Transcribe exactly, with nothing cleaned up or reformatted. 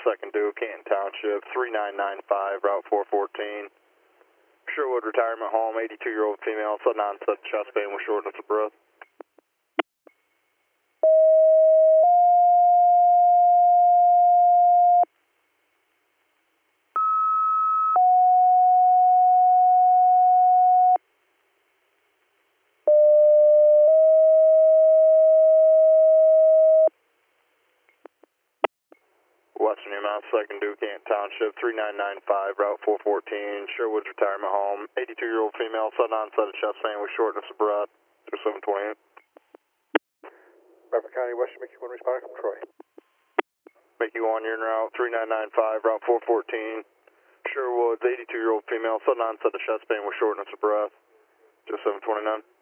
second Duke, Canton Township, three nine nine five, Route four fourteen. Sherwood Retirement Home, eighty-two-year-old female, sudden onset chest pain with shortness of breath. Western New Mount, second Duke, Canton Township, three nine nine five, Route four fourteen, Sherwood Retirement Home, eighty-two-year-old female, sudden onset of chest pain with shortness of breath, two seven twenty-eight. Bradford County, Western Mickey one responder from Troy. Mickey one, you're en route, three nine nine five, Route four fourteen, Sherwood, eighty-two-year-old female, sudden onset of chest pain with shortness of breath, two seven twenty-nine.